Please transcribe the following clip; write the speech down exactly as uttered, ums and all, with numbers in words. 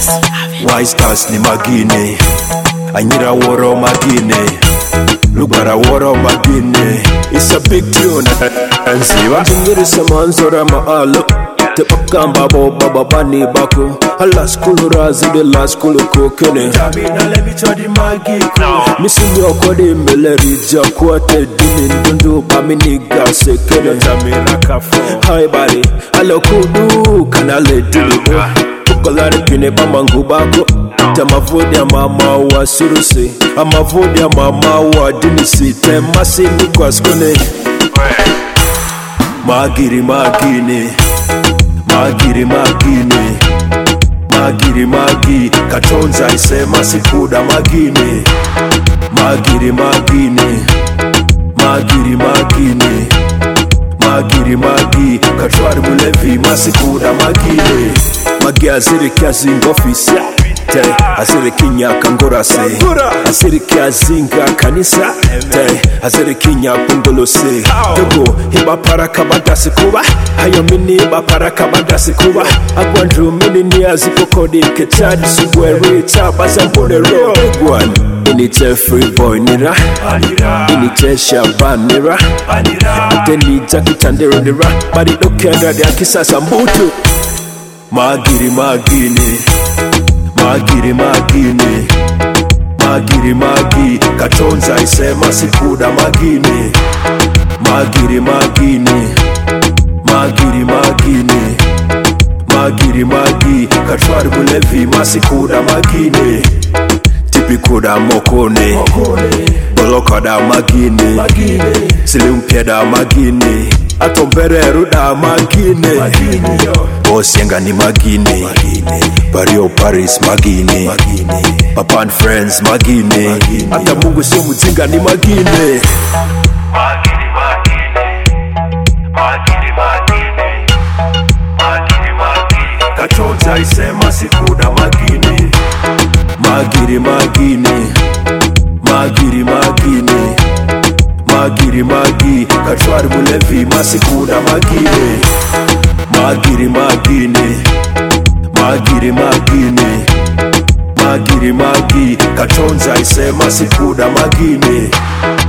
Wise cast ni magine Anyira woro magine Lugara woro magine. It's a big tune Anziwa Jingiri samanzora maalo Tepakamba bo baba bani bako Hala skulu razi de la skulu kokene Jamina lebi chodi magiko Misi yokode meleri jakwate Dini ndundu baminiga sekene Jamina kafo Hi bari Alo kudu kanale dini Tukolare kine bamangu bako Tamavodi ya mama wa suruse Amavodi ya mama wa dinisi Temasi nikwa skone Magiri magine Magiri magine Magiri magi Katonza isema sikuda magine Magiri magine Magiri magine Magiri magi Katwari mulevi masikuda magine Magi aziri kiazi ngofisi Te aziri kinyaka ngorase Aziri kiazinga kanisa Te aziri kinyaka ngolose Dogo hiba paraka badasi kuba Hayo mini hiba paraka badasi kuba Agwandu mini ni aziko kodi Kechadi subweri Tabaza mbone ro Gwan Inite free boy nira Inite shaban nira Ateni jaki tandero nira Badi dokenda dia kisasa mbutu Magiri magine Magiri magine Magiri magi Katonza isema sikuda magine Magiri magine Magiri magine Magiri magi Katwari mulevi masikuda magine Tipikuda mokone Bolokoda magine Silimpyeda magine Atombereru da magine Bosienga ni magine Bario Paris magine Papa and friends magine Ata mungu sio mzinga ni magine Magine magine Magine magine Magine magine Katonza isema sikuda magine Magiri magine Magiri magine Magiri magi Katwari mulevi masikuda magine Magiri magine Magiri magine Magiri magi Katonza isema sikuda magine